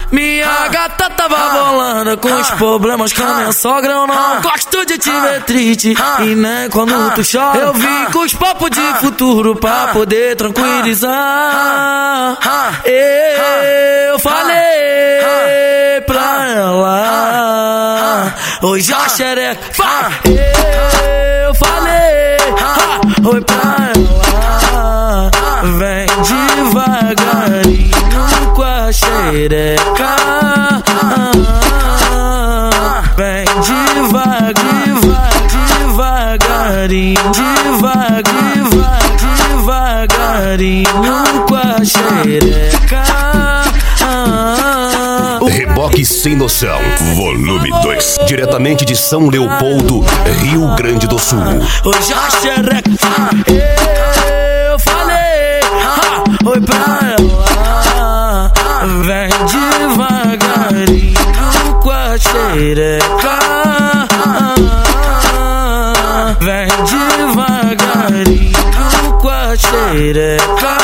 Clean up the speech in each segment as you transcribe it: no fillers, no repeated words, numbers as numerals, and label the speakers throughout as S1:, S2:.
S1: Minha gata tava bolando com os problemas com a minha sogra. Eu não gosto de te ver triste e nem quando tu chora. Eu vim com os papos de futuro pra poder tranquilizar. Eu falei pra ela, hoje a xereca vai. Eu falei, oi pra ela, vem devagarinho com a xereca. Vem devagarinho, devagarinho com a xereca.
S2: Reboque Sem Noção, volume 2, diretamente de São Leopoldo, Rio Grande do Sul.
S1: Hoje a xereca, eu falei, oi pra ela, vem devagarinho com a xereca. Vem devagarinho com a xereca.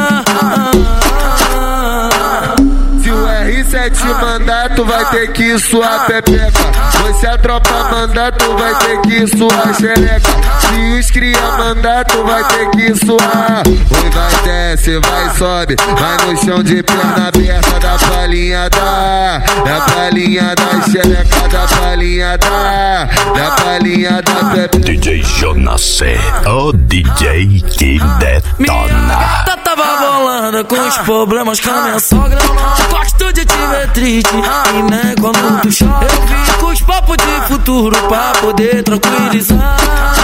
S3: Mandar, tu vai ter que suar pepeca. Se a tropa mandar, tu vai ter que suar xereca. Se os cria mandar, tu vai ter que suar. Oi, vai, desce, vai, sobe, vai no chão de perna aberta. Da palhinha da palhinha da xereca. Da palhinha da palhinha da pepeca.
S2: DJ Jonas, o DJ que detona.
S1: Minha gata tava bolando com os problemas com a minha sogra. Eu não gosto de te ver triste e nem quando tu chora. Eu vim com os papos de futuro pra poder tranquilizar.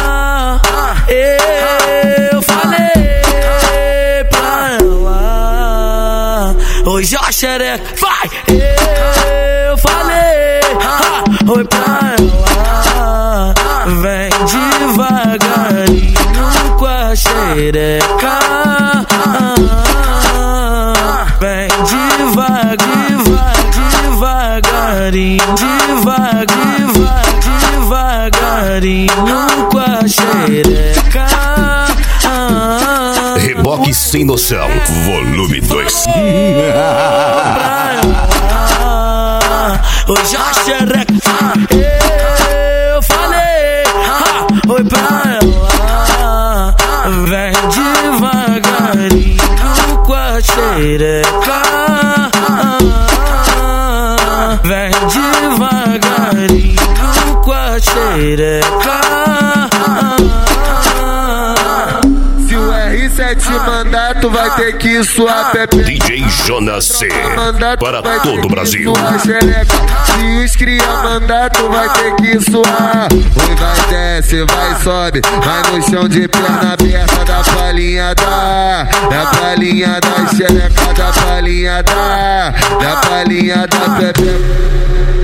S1: Eu falei pra ela, hoje a xereca vai. Eu falei, oi pra ela, vem devagarinho com a xereca. Vem devagarinho com a xereca.
S2: Reboque Sem Noção, volume 2.
S1: Hoje a xereca, eu falei, oi pra ela, vem devagarinho com a xereca. Vem devagarinho com a xereca.
S3: Se o R7 mandar, tu vai ter que suar pepeca.
S2: DJ Jonas C, para todo o Brasil.
S3: Se os cria mandar, tu vai ter que suar. Oi, vai, desce, vai, sobe, vai no chão de perna aberta. Da palhinha da palhinha da xereca. Da palhinha da palhinha da pepeca.